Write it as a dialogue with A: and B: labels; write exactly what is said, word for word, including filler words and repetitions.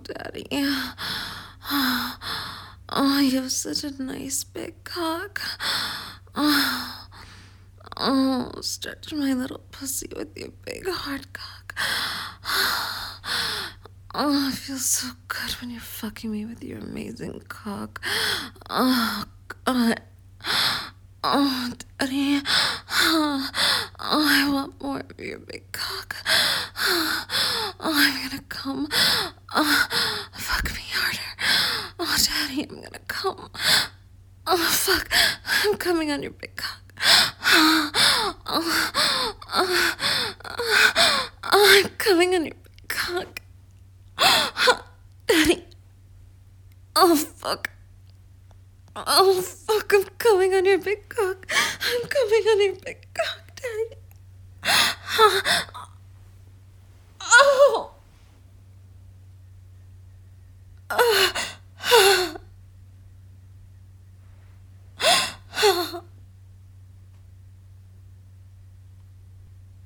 A: Daddy. Oh, you have such a nice big cock. Oh, oh, stretch my little pussy with your big hard cock. Oh, it feels so good when you're fucking me with your amazing cock. Oh, God. Oh, Daddy. Oh, I want more of your big cock. Oh, I'm gonna come. Oh, fuck me harder. Oh, Daddy, I'm gonna come. Oh, fuck. I'm coming on your big cock. Oh, oh, oh, oh, I'm coming on your big cock. Daddy. Oh, fuck. Oh, fuck, I'm coming on your big cock. I'm coming on your big cock, Daddy.